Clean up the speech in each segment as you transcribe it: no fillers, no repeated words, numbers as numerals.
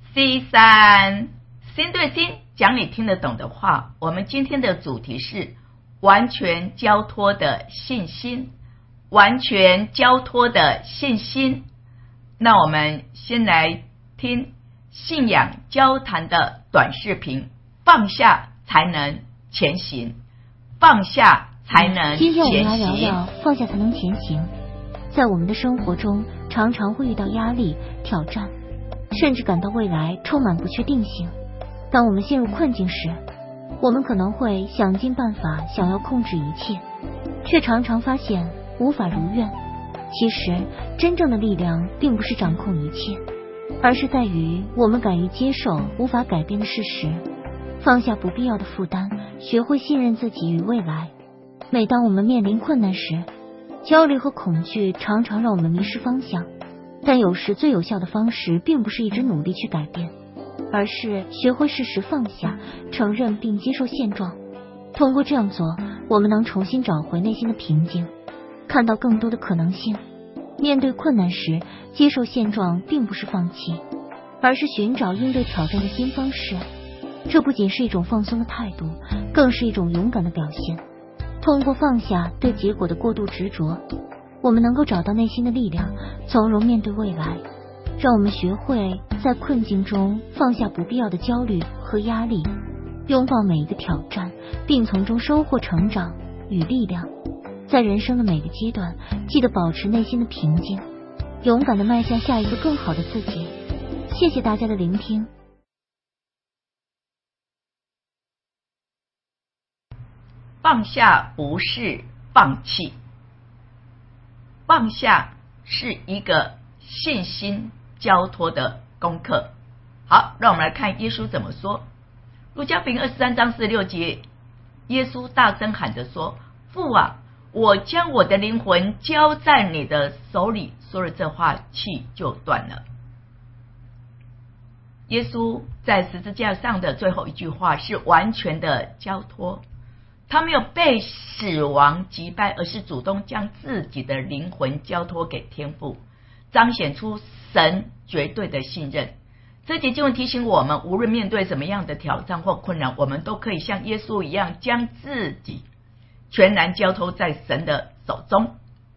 C3心对心讲你听得懂的话。我们今天的主题是完全交托的信心，完全交托的信心。那我们先来听信仰交谈的短视频，放下才能前行，放下才能前行。 今天我们来聊聊放下才能前行。在我们的生活中，常常会遇到压力、挑战，甚至感到未来充满不确定性。当我们陷入困境时，我们可能会想尽办法想要控制一切，却常常发现无法如愿。其实真正的力量并不是掌控一切，而是在于我们敢于接受无法改变的事实，放下不必要的负担，学会信任自己与未来。每当我们面临困难时，焦虑和恐惧常常让我们迷失方向，但有时最有效的方式并不是一直努力去改变，而是学会适时放下，承认并接受现状。通过这样做，我们能重新找回内心的平静，看到更多的可能性。面对困难时，接受现状并不是放弃，而是寻找应对挑战的新方式。这不仅是一种放松的态度，更是一种勇敢的表现。通过放下对结果的过度执着，我们能够找到内心的力量，从容面对未来。让我们学会在困境中放下不必要的焦虑和压力，拥抱每一个挑战，并从中收获成长与力量。在人生的每个阶段，记得保持内心的平静，勇敢地迈向下一个更好的自己。谢谢大家的聆听。 放下不是放弃，放下是一个信心交托的功课。好，让我们来看耶稣怎么说。路加福音23章46节，耶稣大声喊着说：父啊，我将我的灵魂交在你的手里。说了这话，气就断了。耶稣在十字架上的最后一句话是完全的交托，他没有被死亡击败，而是主动将自己的灵魂交托给天父，彰显出神绝对的信任。这节经文提醒我们，无论面对什么样的挑战或困难，我们都可以像耶稣一样，将自己全然交托在神的手中。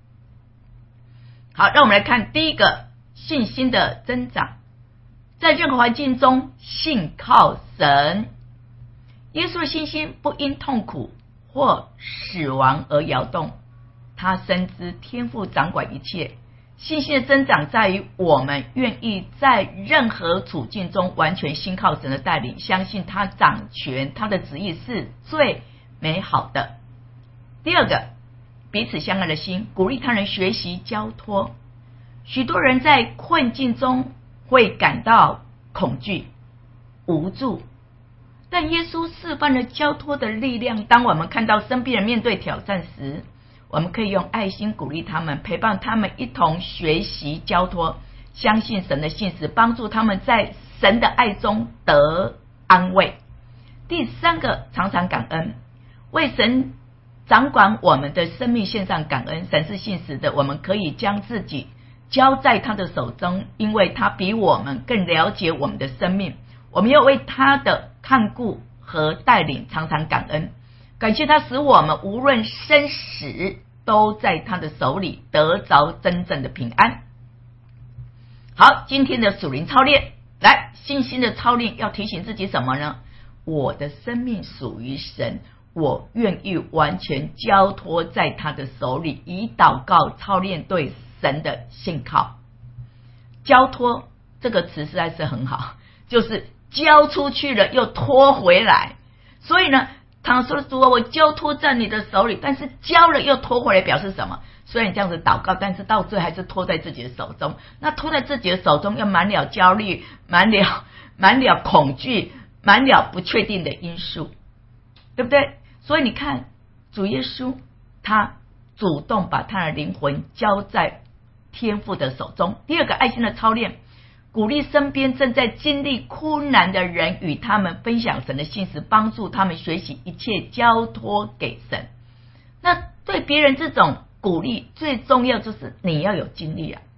好，让我们来看第一个，信心的增长。在任何环境中，信靠神。耶稣的信心不因痛苦或死亡而摇动，他深知天父掌管一切。信心的增长在于我们愿意在任何处境中完全信靠神的带领，相信他掌权，他的旨意是最美好的。第二个，彼此相爱的心，鼓励他人学习交托。许多人在困境中会感到恐惧、无助，但耶稣示范了交托的力量。当我们看到身边人面对挑战时，我们可以用爱心鼓励他们，陪伴他们一同学习交托，相信神的信实，帮助他们在神的爱中得安慰。第三个，常常感恩，为神掌管我们的生命献上感恩。神是信实的，我们可以将自己交在他的手中，因为他比我们更了解我们的生命。我们要为他的看顾和带领常常感恩，感谢他使我们无论生死都在他的手里，得着真正的平安。好，今天的属灵操练，来，信心的操练要提醒自己什么呢？我的生命属于神，我愿意完全交托在他的手里，以祷告操练对神的信靠。交托这个词实在是很好，就是交出去了又拖回来。所以呢，他说主啊，我交托在你的手里，但是交了又拖回来，表示什么？虽然这样子祷告，但是到最后还是拖在自己的手中。那拖在自己的手中，又满了焦虑，满了恐惧，满了不确定的因素，对不对？所以你看，主耶稣他主动把他的灵魂交在天父的手中。第二个，爱心的操练，鼓励身边正在经历困难的人，与他们分享神的信实，帮助他们学习一切交托给神。那对别人这种鼓励，最重要就是你要有经历啊，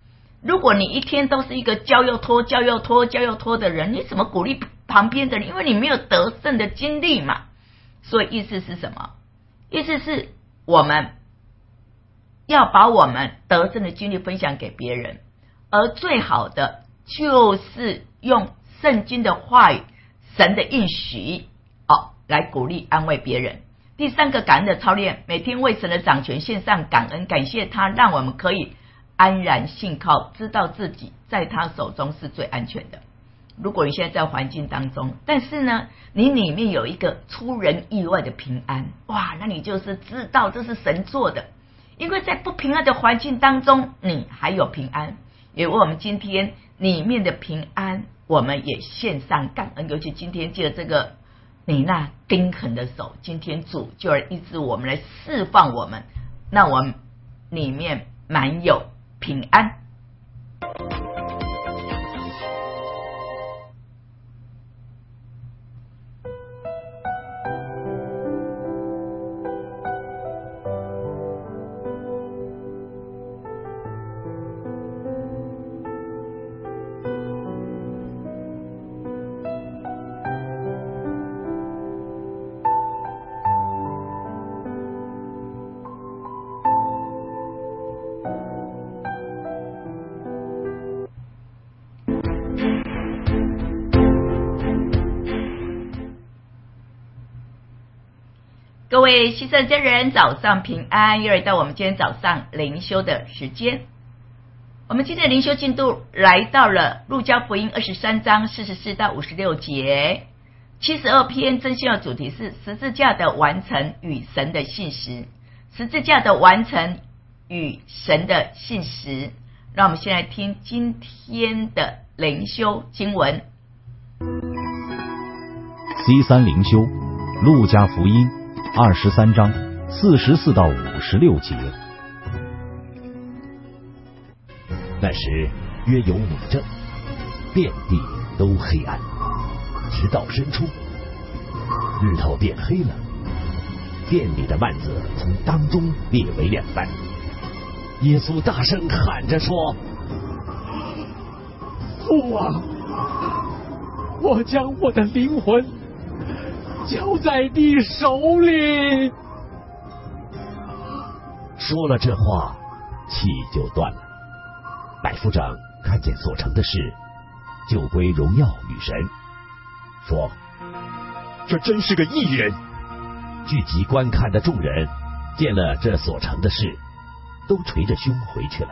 如果你一天都是一个交又拖的人，你怎么鼓励旁边的人？因为你没有得胜的经历嘛。所以意思是什么？意思是我们要把我们得胜的经历分享给别人，而最好的就是用圣经的话语、神的应许来鼓励安慰别人。第三个感恩的操练，每天为神的掌权献上感恩，感谢他让我们可以安然信靠，知道自己在他手中是最安全的。如果你现在在环境当中，但是呢你里面有一个出人意外的平安，哇，那你就是知道这是神做的。因为在不平安的环境当中，你还有平安，也为我们今天里面的平安，我们也献上感恩。尤其今天借着这个你那钉痕的手，今天主就要医治我们，来释放我们，让我们里面满有平安。各位西圣真人早上平安，又来到我们今天早上灵修的时间。我们今天的灵修进度来到了路加福音23章44到56节。72篇真心的主题是十字架的完成与神的信实。十字架的完成与神的信实。让我们先来听今天的灵修经文。 C3 灵修路加福音23章44到56节。 那时约有5正，遍地都黑暗，直到申初，日头变黑了，殿里的幔子从当中裂为2半。耶稣大声喊着说：父啊，我将我的灵魂交在你手里。说了这话，气就断了。百夫长看见所成的事，就归荣耀与神，说：这真是个义人。聚集观看的众人见了这所成的事，都捶着胸回去了。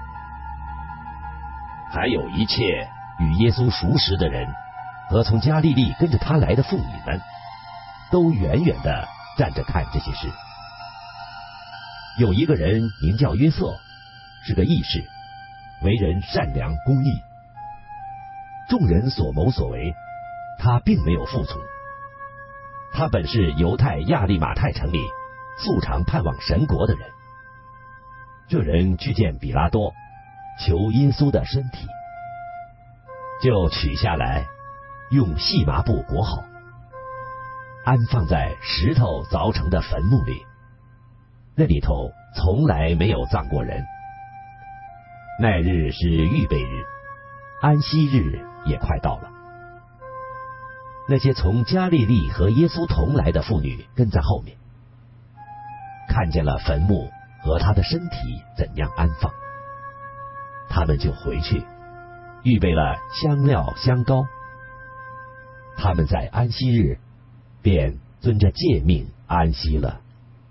还有一切与耶稣熟识的人和从加利利跟着他来的妇女们，都远远地站着看这些事。有一个人名叫约瑟，是个义士，为人善良公义。众人所谋所为，他并没有服从。他本是犹太亚利马太城里素常盼望神国的人。这人去见比拉多，求耶稣的身体，就取下来，用细麻布裹好，安放在石头凿成的坟墓里，那里头从来没有葬过人。那日是预备日，安息日也快到了。那些从加利利和耶稣同来的妇女跟在后面，看见了坟墓和他的身体怎样安放，他们就回去预备了香料香膏。他们在安息日便遵着诫命安息了。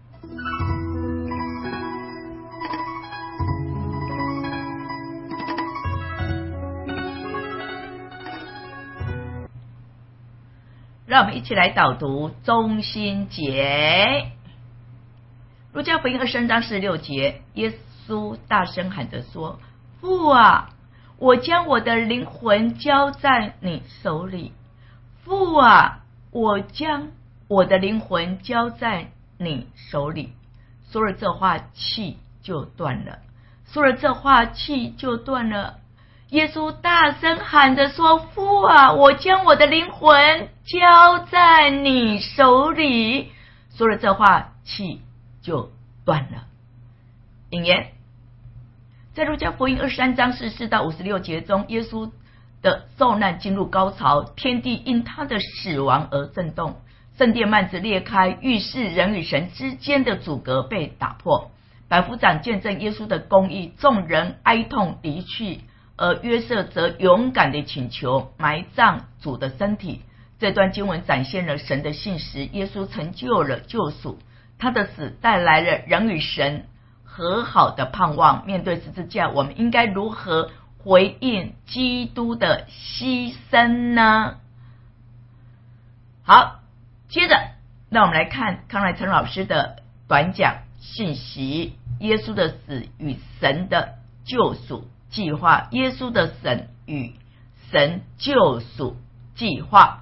让我们一起来导读中心节。路加福音23章46节，耶稣大声喊着说：父啊，我将我的灵魂交在你手里。父啊，我将我的灵魂交在你手里。说了这话，气就断了。说了这话，气就断了。耶稣大声喊着说：父啊，我将我的灵魂交在你手里。说了这话，气就断了。引言， 在路加福音23章44到56节中，耶稣的受难进入高潮，天地因他的死亡而震动，圣殿幔子裂开，预示人与神之间的阻隔被打破。百夫长见证耶稣的公义，众人哀痛离去，而约瑟则勇敢地请求埋葬主的身体。这段经文展现了神的信实，耶稣成就了救赎，他的死带来了人与神和好的盼望。面对十字架，我们应该如何回应基督的牺牲呢？好，接着让我们来看康乃成老师的短讲信息，耶稣的死与神的救赎计划。耶稣的死与神救赎计划。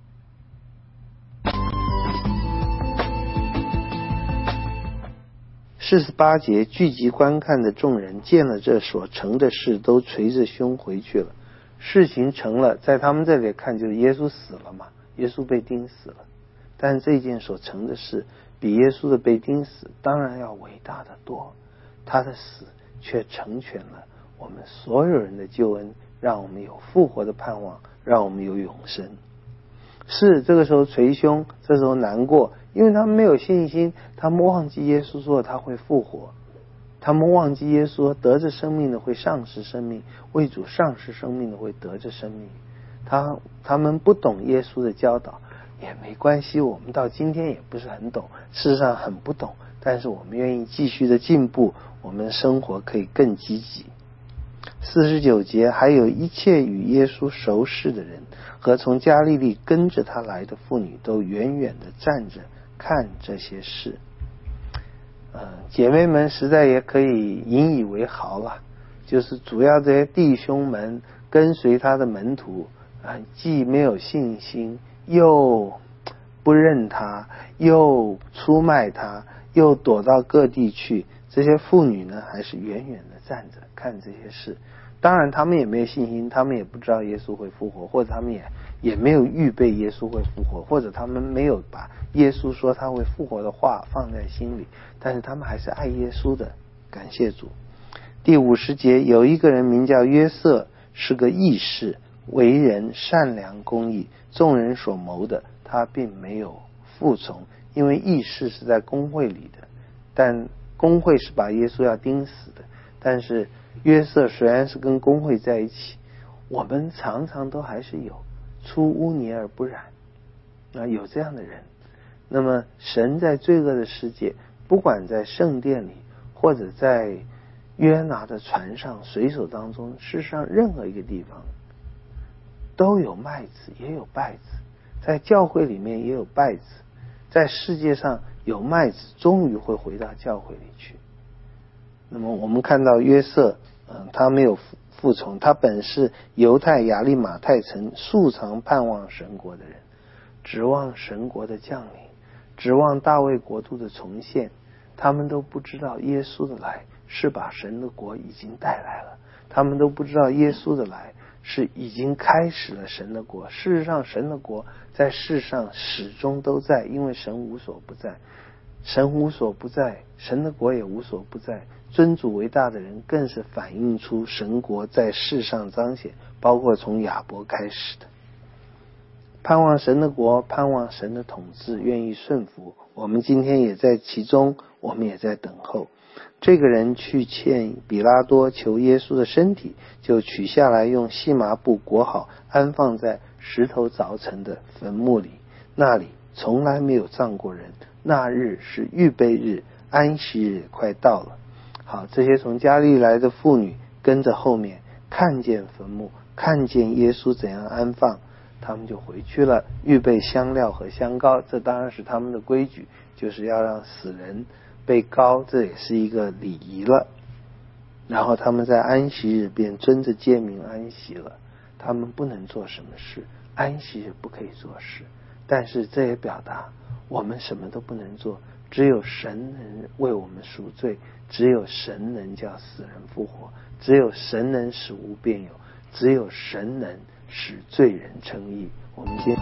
48节，聚集观看的众人见了这所成的事，都捶着胸回去了。事情成了，在他们这里看就是耶稣死了嘛，耶稣被钉死了。但这件所成的事比耶稣的被钉死当然要伟大的多，他的死却成全了我们所有人的救恩，让我们有复活的盼望，让我们有永生。是这个时候捶胸，这时候难过，因为他们没有信心，他们忘记耶稣说他会复活，他们忘记耶稣说得着生命的会丧失生命，为主丧失生命的会得着生命。他们不懂耶稣的教导也没关系，我们到今天也不是很懂，事实上很不懂，但是我们愿意继续的进步，我们生活可以更积极。49节，还有一切与耶稣熟识的人和从加利利跟着他来的妇女，都远远的站着看这些事。姐妹们实在也可以引以为豪了，就是主要这些弟兄们跟随他的门徒既没有信心，又不认他，又出卖他，又躲到各地去。这些妇女呢，还是远远的站着看这些事。当然他们也没有信心，他们也不知道耶稣会复活，或者他们也没有预备耶稣会复活，或者他们没有把耶稣说他会复活的话放在心里，但是他们还是爱耶稣的，感谢主。第50节，有一个人名叫约瑟，是个义士，为人善良公义，众人所谋的他并没有服从，因为义士是在公会里的，但公会是把耶稣要钉死的。但是约瑟虽然是跟公会在一起，我们常常都还是有出污泥而不染，有这样的人。那么神在罪恶的世界，不管在圣殿里或者在约拿的船上水手当中，世上任何一个地方都有麦子也有稗子，在教会里面也有稗子，在世界上有麦子终于会回到教会里去。那么我们看到约瑟他没有服从，他本是犹太亚利马太城素常盼望神国的人，指望神国的降临，指望大卫国度的重现。他们都不知道耶稣的来是把神的国已经带来了，他们都不知道耶稣的来是已经开始了神的国。事实上神的国在世上始终都在，因为神无所不在，神无所不在，神的国也无所不在。尊主为大的人更是反映出神国在世上彰显，包括从亚伯开始的。盼望神的国，盼望神的统治，愿意顺服，我们今天也在其中，我们也在等候。这个人去见比拉多求耶稣的身体，就取下来用细麻布裹好，安放在石头凿成的坟墓里，那里从来没有葬过人。那日是预备日，安息日快到了。好，这些从加利利来的妇女跟着后面，看见坟墓，看见耶稣怎样安放，他们就回去了，预备香料和香膏。这当然是他们的规矩，就是要让死人被膏，这也是一个礼仪了。然后他们在安息日便遵着诫命安息了。他们不能做什么事，安息日不可以做事，但是这也表达我们什么都不能做，只有神能为我们赎罪，只有神能叫死人复活，只有神能使无变有，只有神能使罪人称义。我们今天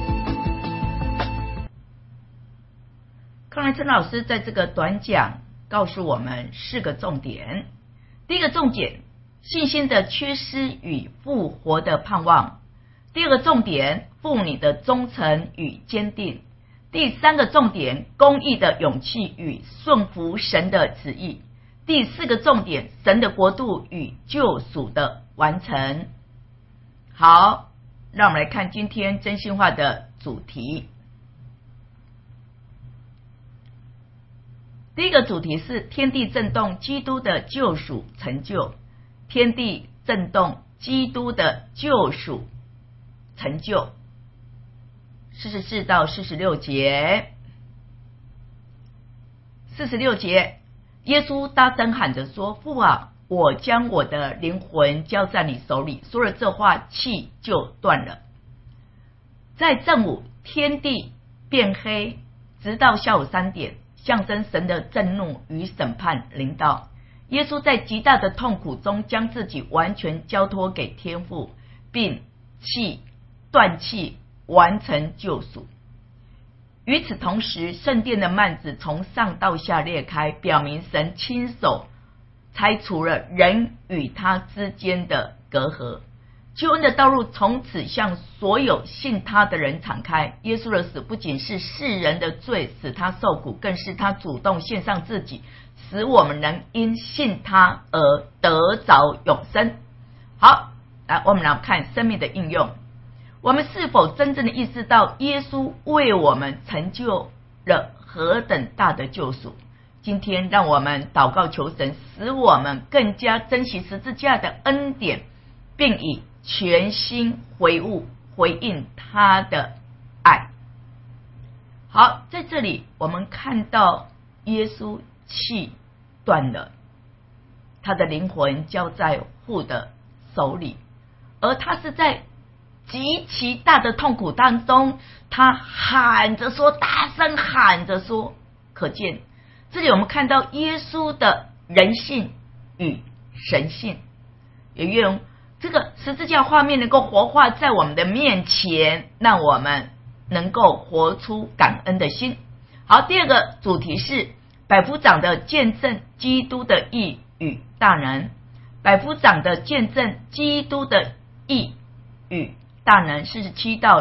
康乃成老师在这个短讲告诉我们4个重点。第一个重点，信心的缺失与复活的盼望。第二个重点，妇女的忠诚与坚定。第3个重点，公义的勇气与顺服神的旨意。第4个重点，神的国度与救赎的完成。好，让我们来看今天真心话的主题。第一个主题是天地震动，基督的救赎成就。天地震动，基督的救赎成就。44到46节。46节，耶稣大声喊着说：父啊，我将我的灵魂交在你手里。说了这话，气就断了。在正午，天地变黑，直到下午3点，象征神的震怒与审判临到。耶稣在极大的痛苦中将自己完全交托给天父，并断气完成救赎。与此同时，圣殿的幔子从上到下裂开，表明神亲手拆除了人与他之间的隔阂。救恩的道路从此向所有信他的人敞开。耶稣的死不仅是世人的罪使他受苦，更是他主动献上自己，使我们能因信他而得着永生。好，来我们来看生命的应用。我们是否真正的意识到耶稣为我们成就了何等大的救赎？今天让我们祷告求神，使我们更加珍惜十字架的恩典，并以全心回应他的爱。好，在这里我们看到耶稣气断了，他的灵魂交在父的手里，而他是在极其大的痛苦当中，他喊着说，大声喊着说。可见这里我们看到耶稣的人性与神性，也愿这个十字架画面能够活化在我们的面前，让我们能够活出感恩的心。好，第二个主题是百夫长的见证基督的义与大能。百夫长的见证基督的义与大能。47到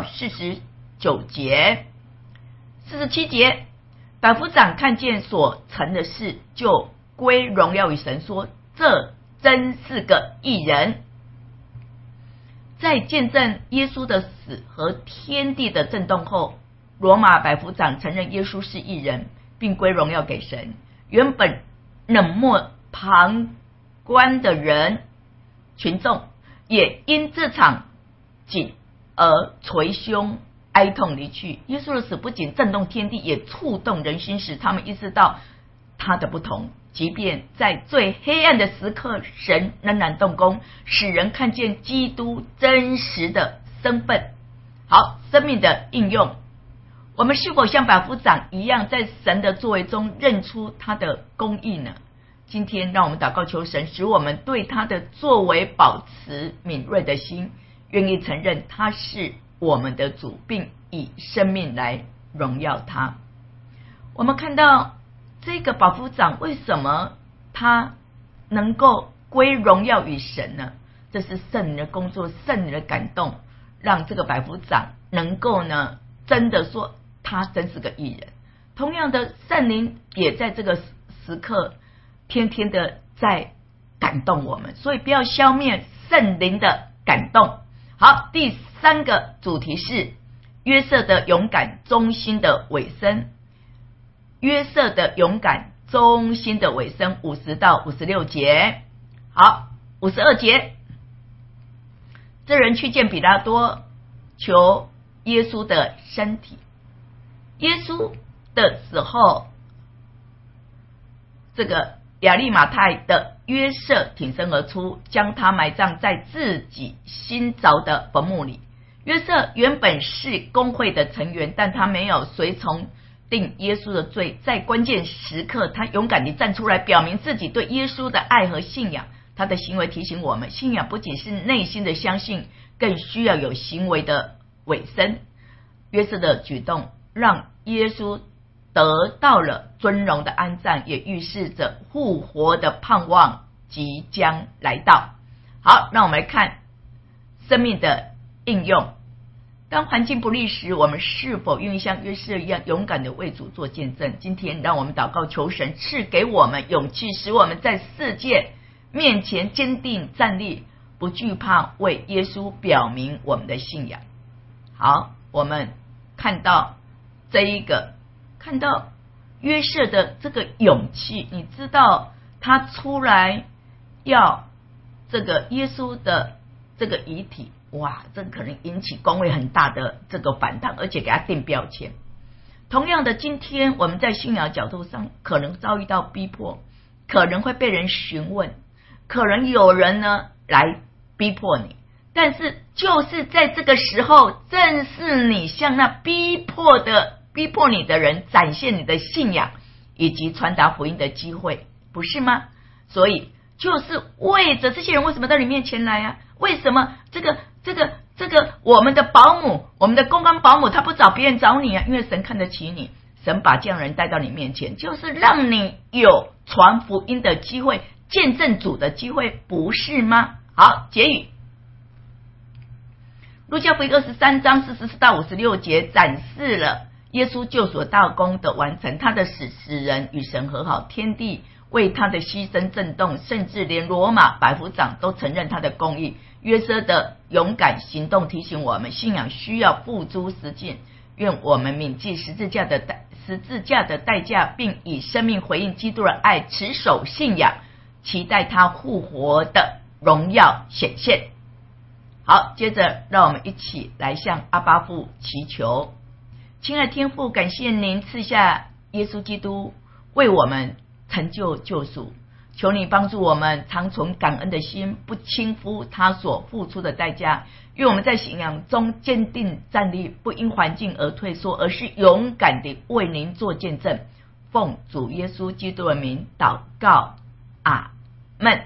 49节。47节，百夫长看见所成的事，就归荣耀与神，说这真是个义人。在见证耶稣的死和天地的震动后，罗马百夫长承认耶稣是义人，并归荣耀给神。原本冷漠旁观的群众也因这场景而捶胸哀痛离去。耶稣的死不仅震动天地，也触动人心，使他们意识到他的不同。即便在最黑暗的时刻，神仍然动工，使人看见基督真实的身份。好，生命的应用，我们是否像百夫长一样，在神的作为中认出他的公义呢？今天让我们祷告求神，使我们对他的作为保持敏锐的心，愿意承认他是我们的主，并以生命来荣耀他。我们看到这个百夫长为什么他能够归荣耀于神呢？这是圣灵的工作，圣灵的感动，让这个百夫长能够呢真的说他真是个义人。同样的，圣灵也在这个时刻天天的在感动我们，所以不要消灭圣灵的感动。好，第3个主题是约瑟的勇敢忠心的尾声。约瑟的勇敢忠心的尾声。50到56节。好，52节，这人去见比拉多，求耶稣的身体。耶稣的死后，这个亚利马太的约瑟挺身而出，将他埋葬在自己新凿的坟墓里。约瑟原本是公会的成员，但他没有随从定耶稣的罪，在关键时刻他勇敢地站出来，表明自己对耶稣的爱和信仰。他的行为提醒我们，信仰不仅是内心的相信，更需要有行为的委身。约瑟的举动让耶稣得到了尊荣的安葬，也预示着复活的盼望即将来到。好，让我们来看生命的应用。当环境不利时，我们是否愿意像约瑟一样勇敢的为主做见证？今天让我们祷告，求神赐给我们勇气，使我们在世界面前坚定站立，不惧怕为耶稣表明我们的信仰。好，我们看到看到约瑟的这个勇气，你知道他出来要这个耶稣的这个遗体，哇，这可能引起公会很大的这个反弹，而且给他定标签。同样的，今天我们在信仰角度上可能遭遇到逼迫，可能会被人询问，可能有人呢来逼迫你，但是就是在这个时候，正是你向那逼迫你的人展现你的信仰以及传达福音的机会，不是吗？所以就是为着这些人为什么到你面前来啊？为什么这个我们的保姆，我们的公关保姆他不找别人找你啊？因为神看得起你，神把这样人带到你面前，就是让你有传福音的机会，见证主的机会，不是吗？好，结语。路加福音23章44到56节展示了耶稣救赎大功的完成，他的死使人与神和好，天地为他的牺牲震动，甚至连罗马百夫长都承认他的公义。约瑟的勇敢行动提醒我们，信仰需要付诸实践。愿我们铭记十字架的代价，并以生命回应基督的爱，持守信仰，期待他复活的荣耀显现。好，接着让我们一起来向阿爸父祈求。亲爱的天父，感谢您赐下耶稣基督为我们成就救赎，求你帮助我们常存感恩的心，不轻忽他所付出的代价。愿我们在信仰中坚定站立，不因环境而退缩，而是勇敢地为您做见证。奉主耶稣基督的名祷告，阿们。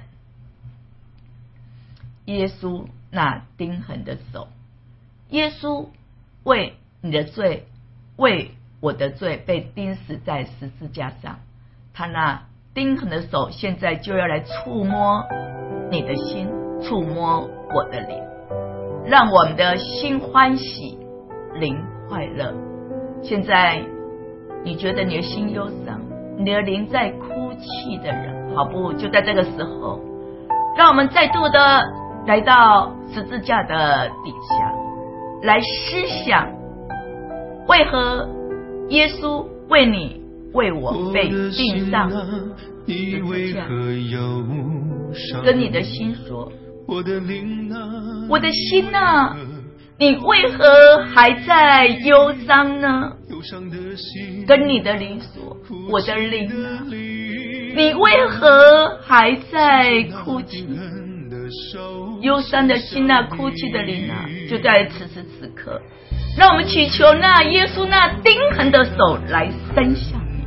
耶稣那钉痕的手，耶稣为你的罪，为我的罪被钉死在十字架上，他那钉痕的手现在就要来触摸你的心，触摸我的灵，让我们的心欢喜，灵快乐。现在你觉得你的心忧伤，你的灵在哭泣的人，好不？就在这个时候，让我们再度的来到十字架的底下，来思想为何耶稣为你为我被钉上十字架，跟你的心说，我的心啊，你为何还在忧伤呢？跟你的灵说，我的灵啊，你为何还在哭泣？忧伤的心啊，哭泣的灵啊，就在此时此刻，让我们祈求那耶稣那钉痕的手来伸向你。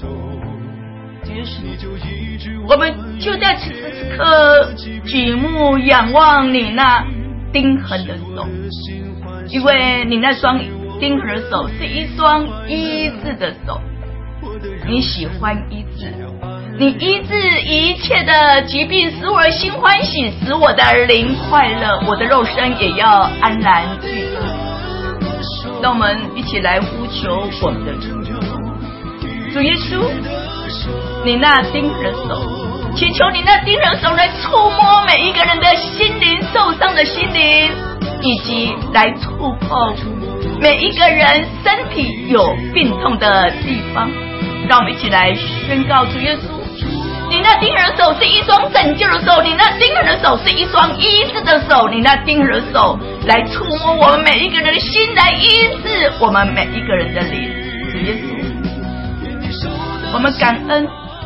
我们就在此时此刻举目仰望你那钉痕的手，因为你那双钉痕的手是一双医治的手，你喜欢医治，你医治一切的疾病，使我的心欢喜，使我的灵快乐，我的肉身也要安然居住。让我们一起来呼求我们的主耶稣，你那钉痕的手，祈求你那钉痕的手来触摸每一个人的心灵，受伤的心灵，以及来触碰每一个人身体有病痛的地方。让我们一起来宣告，主耶稣，你那钉痕的手是一双拯救的手，你那钉痕的手是一双医治的手，你那钉痕的手来触摸我们每一个人的心，来医治我们每一个人的灵。主耶稣，我们感恩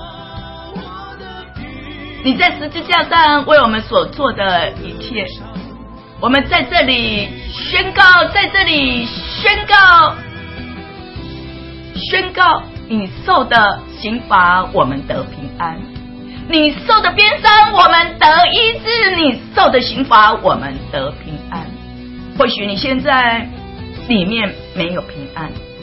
你在十字架上为我们所做的一切，我们在这里宣告，你受的刑罚我们得平安，你受的鞭伤我们得医治，你受的刑罚我们得平安。或许你现在里面没有平安，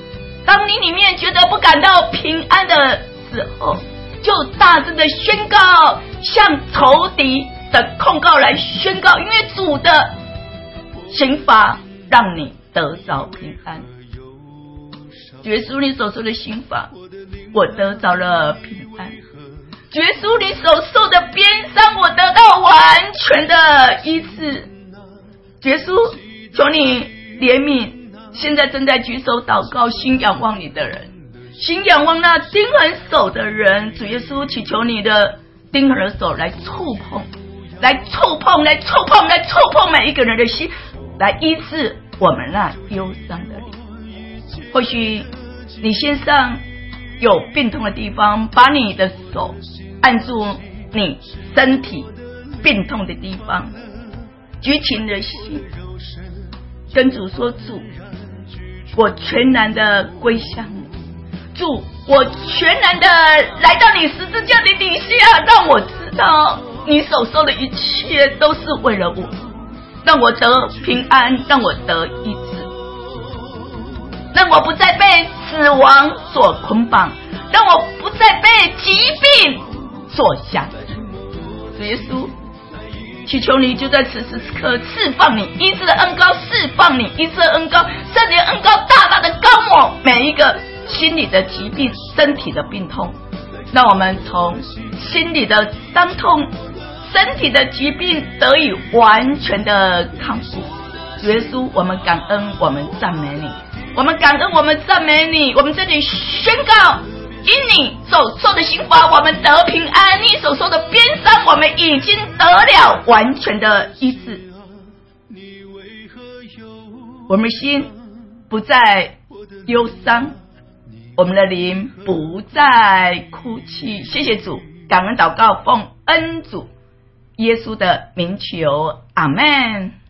当你里面觉得不感到平安的时候，就大声的宣告，向仇敌的控告来宣告，因为主的刑罚让你得着平安。耶稣，你所受的刑罚，我得着了平安。耶稣，你所受的鞭伤，我得到完全的医治。耶稣，求你怜悯现在正在举手祷告心仰望你的人，心仰望那钉痕手的人。主耶稣，祈求你的钉痕的手来触碰，来触碰，来触碰，来触碰每一个人的心，来医治我们那忧伤的灵。或许你身上有病痛的地方，把你的手按住你身体病痛的地方，举起你的心，跟主说：主，我全然的归向你。主，我全然的来到你十字架的底下，让我知道你所受的一切都是为了我，让我得平安，让我得医治，让我不再被死亡所捆绑，让我不再被疾病所辖制。主耶稣，祈求你就在此时此刻释放你医治的恩膏，释放你医治的恩膏，圣灵的恩膏大大的膏抹每一个心理的疾病，身体的病痛，让我们从心理的伤痛，身体的疾病得以完全的康复。耶稣，我们感恩，我们赞美你，我们感恩，我们赞美你。我们这里宣告，因你所受的刑罚，我们得平安；你所受的鞭伤，我们已经得了完全的医治。我们心不再忧伤，我们的灵不再哭泣。谢谢主，感恩祷告，奉恩主耶稣的名求，阿们。